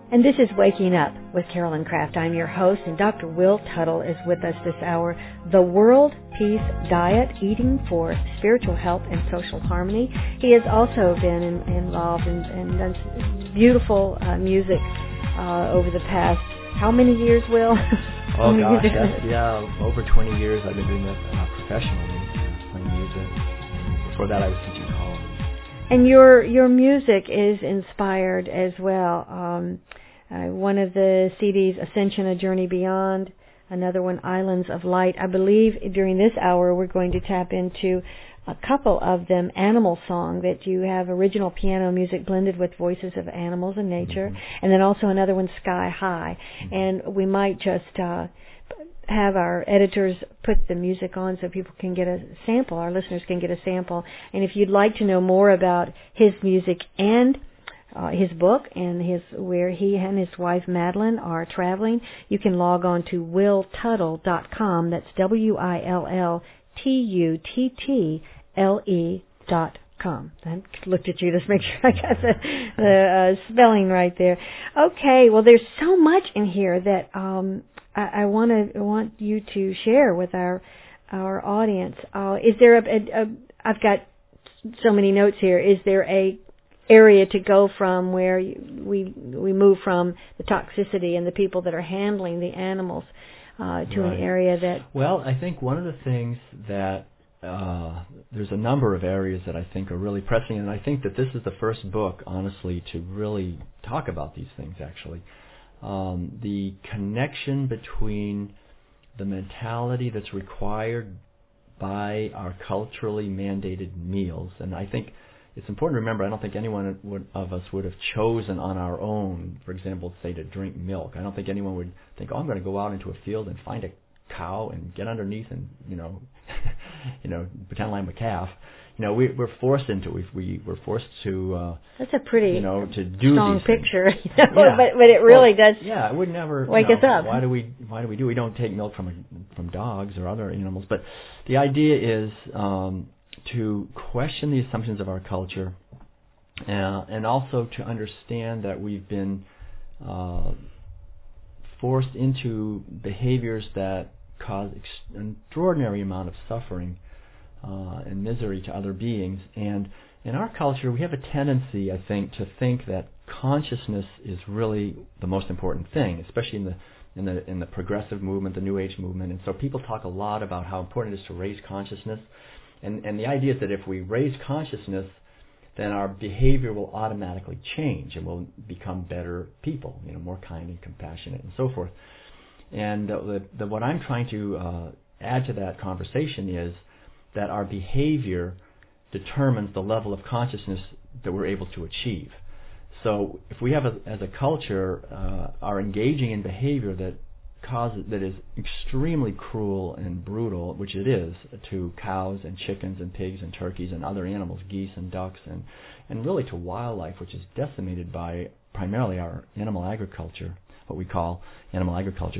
And this is Waking Up with Carolyn Craft. I'm your host, and Dr. Will Tuttle is with us this hour. The World Peace Diet, Eating for Spiritual Health and Social Harmony. He has also been involved and done beautiful music over the past, how many years, Will? Oh, gosh, yeah, over 20 years I've been doing that professionally, playing music. Before that I was teaching college. And your music is inspired as well. One of the CDs, Ascension, A Journey Beyond. Another one, Islands of Light. I believe during this hour we're going to tap into a couple of them. Animal Song, that you have original piano music blended with voices of animals and nature. Mm-hmm. And then also another one, Sky High. Mm-hmm. And we might just have our editors put the music on so people can get a sample, our listeners can get a sample. And if you'd like to know more about his music and his book and where he and his wife Madeline are traveling, you can log on to willtuttle.com. That's WILLTUTTLE.com. I looked at you to make sure I got the spelling right there. Okay, well, there's so much in here that I want you to share with our audience. Is there I've got so many notes here. Is there a area to go from where we move from the toxicity and the people that are handling the animals to right. An area that... Well, I think one of the things that there's a number of areas that I think are really pressing, and I think that this is the first book, honestly, to really talk about these things, actually. The connection between the mentality that's required by our culturally mandated meals, and I think it's important to remember, I don't think anyone of us would have chosen on our own, for example, say to drink milk. I don't think anyone would think, I'm going to go out into a field and find a cow and get underneath and, pretend I'm a calf. We're forced into it. We're forced to. That's a pretty to do strong these picture. Yeah. but it really does. Yeah, it would never wake us up. Why do we do? We don't take milk from dogs or other animals. But the idea is to question the assumptions of our culture, and also to understand that we've been forced into behaviors that cause an extraordinary amount of suffering and misery to other beings. And in our culture, we have a tendency, I think, to think that consciousness is really the most important thing, especially in the progressive movement, the New Age movement. And so people talk a lot about how important it is to raise consciousness. And the idea is that if we raise consciousness, then our behavior will automatically change and we'll become better people, more kind and compassionate and so forth. And what I'm trying to add to that conversation is that our behavior determines the level of consciousness that we're able to achieve. So if we have, as a culture, are engaging in behavior that is extremely cruel and brutal, which it is, to cows and chickens and pigs and turkeys and other animals, geese and ducks, and really to wildlife, which is decimated by primarily our animal agriculture, what we call animal agriculture,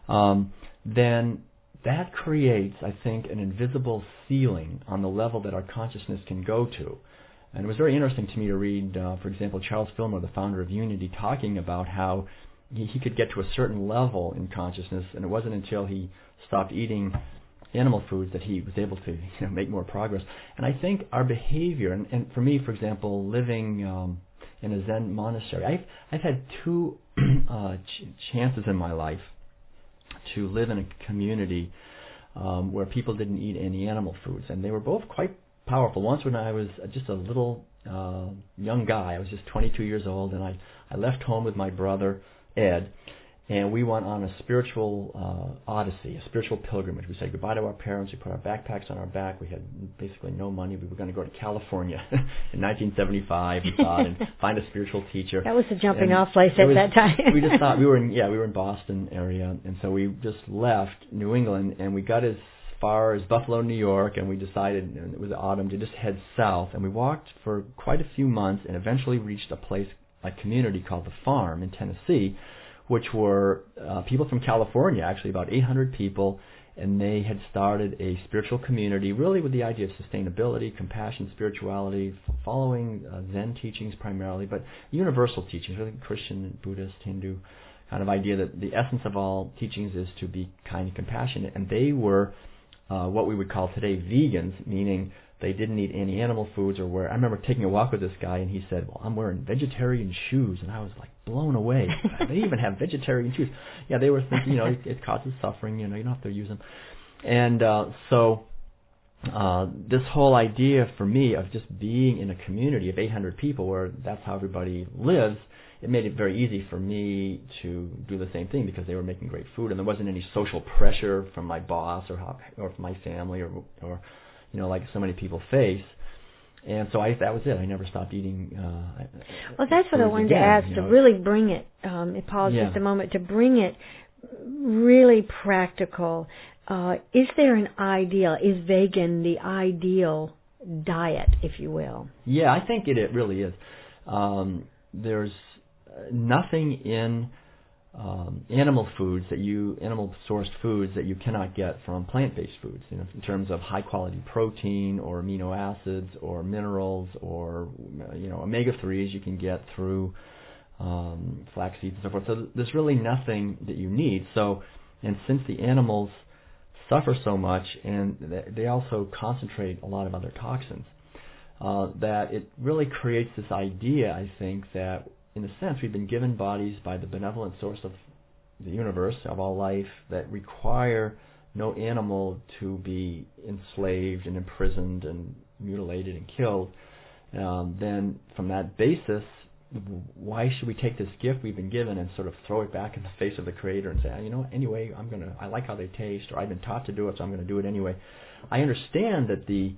then that creates, I think, an invisible ceiling on the level that our consciousness can go to. And it was very interesting to me to read, for example, Charles Fillmore, the founder of Unity, talking about how he could get to a certain level in consciousness, and it wasn't until he stopped eating animal foods that he was able to make more progress. And I think our behavior, and for me, for example, living in a Zen monastery, I've had two chances in my life to live in a community where people didn't eat any animal foods, and they were both quite powerful. Once when I was just a little young guy, I was just 22 years old, and I left home with my brother Ed, and we went on a spiritual odyssey, a spiritual pilgrimage. We said goodbye to our parents. We put our backpacks on our back. We had basically no money. We were going to go to California in 1975, we thought, and find a spiritual teacher. That was the jumping off place at that time. We just thought we were in Boston area, and so we just left New England, and we got as far as Buffalo, New York, and we decided, and it was autumn, to just head south. And we walked for quite a few months and eventually reached a community called The Farm in Tennessee, which were people from California, actually about 800 people, and they had started a spiritual community, really with the idea of sustainability, compassion, spirituality, following Zen teachings primarily, but universal teachings, really Christian, Buddhist, Hindu kind of idea that the essence of all teachings is to be kind and compassionate. And they were what we would call today vegans, meaning they didn't eat any animal foods or wear. I remember taking a walk with this guy, and he said, "Well, I'm wearing vegetarian shoes," and I was like blown away. They even have vegetarian shoes. Yeah, they were thinking, it causes suffering. You don't have to use them. And so this whole idea for me of just being in a community of 800 people, where that's how everybody lives, it made it very easy for me to do the same thing because they were making great food, and there wasn't any social pressure from my boss or from my family or like so many people face. And so that was it. I never stopped eating. Well, that's what I wanted to ask, to really bring it, pause just a moment, to bring it really practical. Is there an ideal? Is vegan the ideal diet, if you will? Yeah, I think it really is. There's nothing in animal sourced foods that you cannot get from plant-based foods, in terms of high-quality protein or amino acids or minerals or omega-3s you can get through flax seeds and so forth. So there's really nothing that you need. So, and since the animals suffer so much, and they also concentrate a lot of other toxins, that it really creates this idea, I think, that in a sense we've been given bodies by the benevolent source of the universe, of all life, that require no animal to be enslaved and imprisoned and mutilated and killed. Then from that basis, why should we take this gift we've been given and sort of throw it back in the face of the Creator and say, anyway, I like how they taste, or I've been taught to do it, so I'm going to do it anyway. I understand that the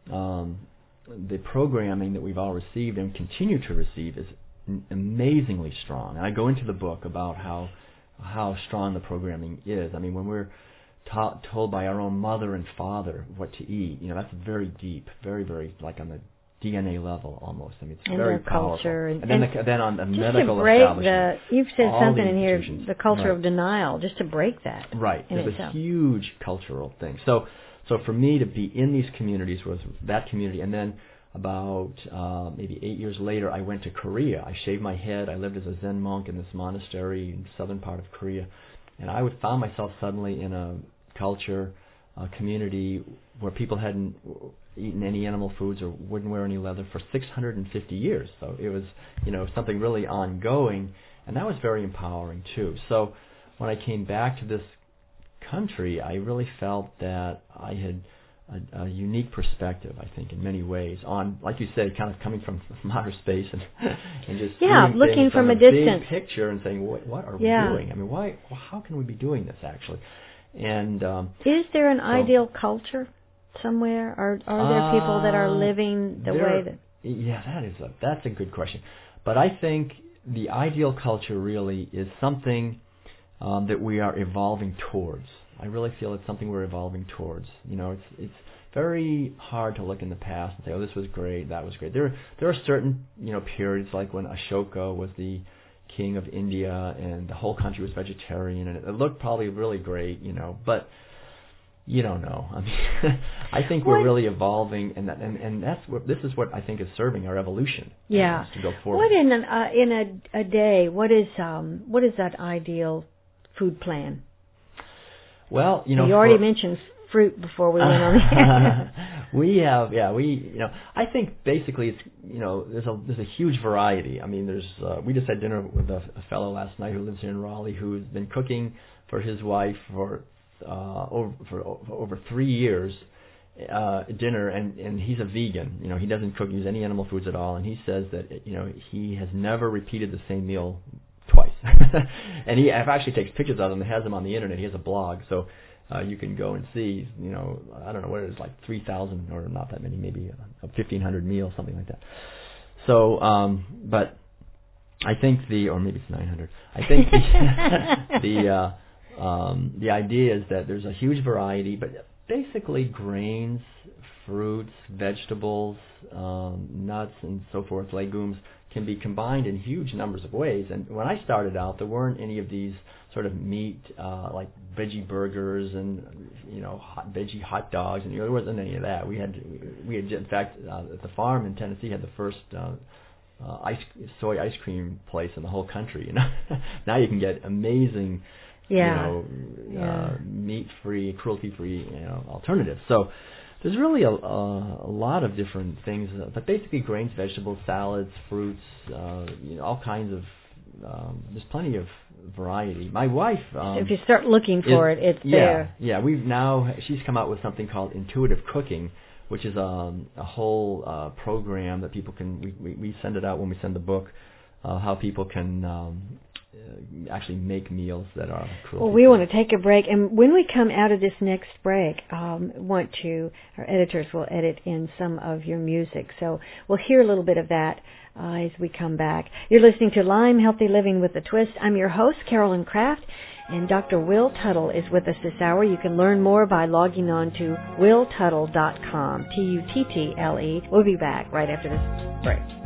programming that we've all received and continue to receive is amazingly strong. And I go into the book about how strong the programming is. I mean, when we're told by our own mother and father what to eat, that's very deep, very, very, like on the DNA level almost. I mean, it's very powerful. Culture and then on the medical to break establishment. you've said something in here, the culture of denial, just to break that. Right. It's a huge cultural thing. So for me to be in these communities was that community, and then about maybe 8 years later, I went to Korea. I shaved my head. I lived as a Zen monk in this monastery in the southern part of Korea. And I found myself suddenly in a culture, a community where people hadn't eaten any animal foods or wouldn't wear any leather for 650 years. So it was, something really ongoing. And that was very empowering, too. So when I came back to this country, I really felt that I had a unique perspective, I think, in many ways on, like you said, kind of coming from outer space and just looking from a distance, big picture and saying, what are we doing? I mean, how can we be doing this actually? And is there an ideal culture somewhere? Are there people that are living the way that? Yeah, that's a good question. But I think the ideal culture really is something that we are evolving towards. I really feel it's something we're evolving towards. It's very hard to look in the past and say, oh, this was great, that was great. There are certain, periods like when Ashoka was the king of India and the whole country was vegetarian, and it looked probably really great, but you don't know. I mean, I think we're really evolving, and this is what I think is serving our evolution. Yeah. To go forward. What in a day? What is that ideal food plan? Well, you already mentioned fruit before we went on the air. I think basically it's, there's a huge variety. I mean, we just had dinner with a fellow last night who lives here in Raleigh who's been cooking for his wife for over 3 years, dinner, and he's a vegan. He doesn't use any animal foods at all, and he says that he has never repeated the same meal twice. And he actually takes pictures of them and has them on the internet. He has a blog, so you can go and see, I don't know what it is, like 3,000 or not that many, maybe 1,500 meals, something like that. So, but I think or maybe it's 900. I think the idea is that there's a huge variety, but basically grains, fruits, vegetables, nuts, and so forth, legumes, can be combined in huge numbers of ways. And when I started out, there weren't any of these sort of meat, like veggie burgers and, veggie hot dogs, and there wasn't any of that. We had in fact, at the farm in Tennessee, had the first soy ice cream place in the whole country. Now you can get amazing, meat-free, cruelty-free, alternatives. So there's really a lot of different things, but basically grains, vegetables, salads, fruits, all kinds of. There's plenty of variety. My wife, so if you start looking for it, it's there. Yeah. She's come out with something called Intuitive Cooking, which is a whole program that people can. We send it out when we send the book. How people can actually make meals that are cruelty-free. Well, we want to take a break, and when we come out of this next break, our editors will edit in some of your music, so we'll hear a little bit of that as we come back. You're listening to Lyme Healthy Living with a Twist. I'm your host, Carolyn Kraft, and Dr. Will Tuttle is with us this hour. You can learn more by logging on to willtuttle.com, Tuttle. We'll be back right after this break.